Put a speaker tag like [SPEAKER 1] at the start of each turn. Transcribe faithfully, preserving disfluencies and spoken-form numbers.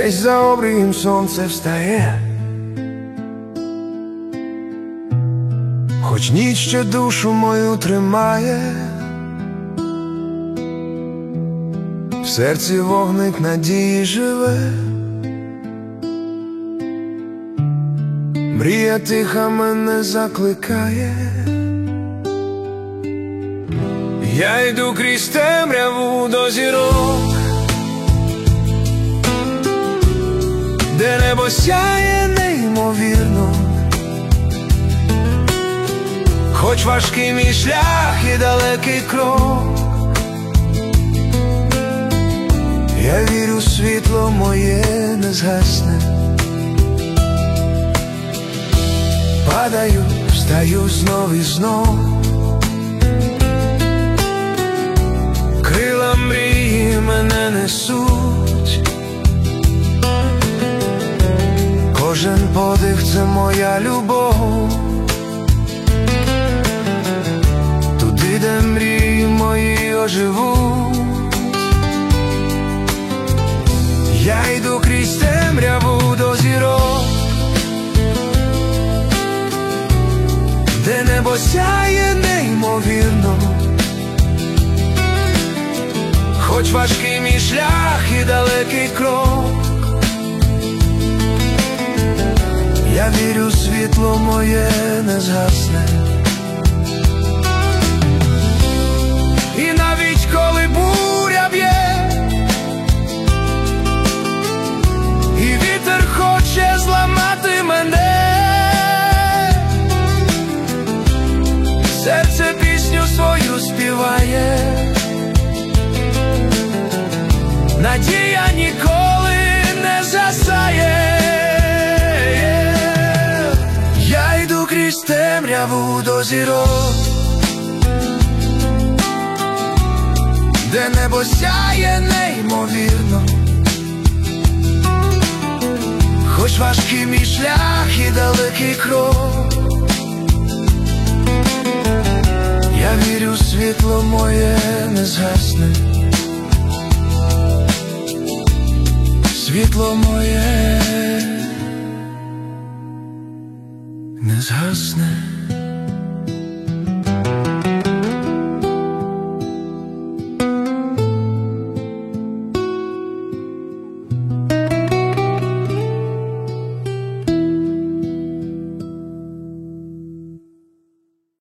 [SPEAKER 1] десь за обрієм сонце встає, хоч ніч ще душу мою тримає, в серці вогник надії живе, мрія тиха мене закликає. Я йду крізь темряву до зірок, де небо сяє неймовірно, хоч важкий мій шлях і далекий крок. Я вірю, світло моє не згасне. Падаю, встаю знов і знов, крила мрії мене несуть. Кожен подих – це моя любов, туди, де мрії мої оживуть. Я йду крізь темряву до зірок, де небо сяє неймовірно, хоч важкий мій шлях і далекий крок. Я вірю, світло моє не згасне. І навіть коли буря б'є, і вітер хоче зламати мене, серце пісню свою співає. Надія ніколи не згасає. Я йду крізь темряву до зірок, де небо сяє неймовірно, хоч важкий мій шлях і далекий крок. Я вірю, світло моє не згасне. Світло моє не згасне.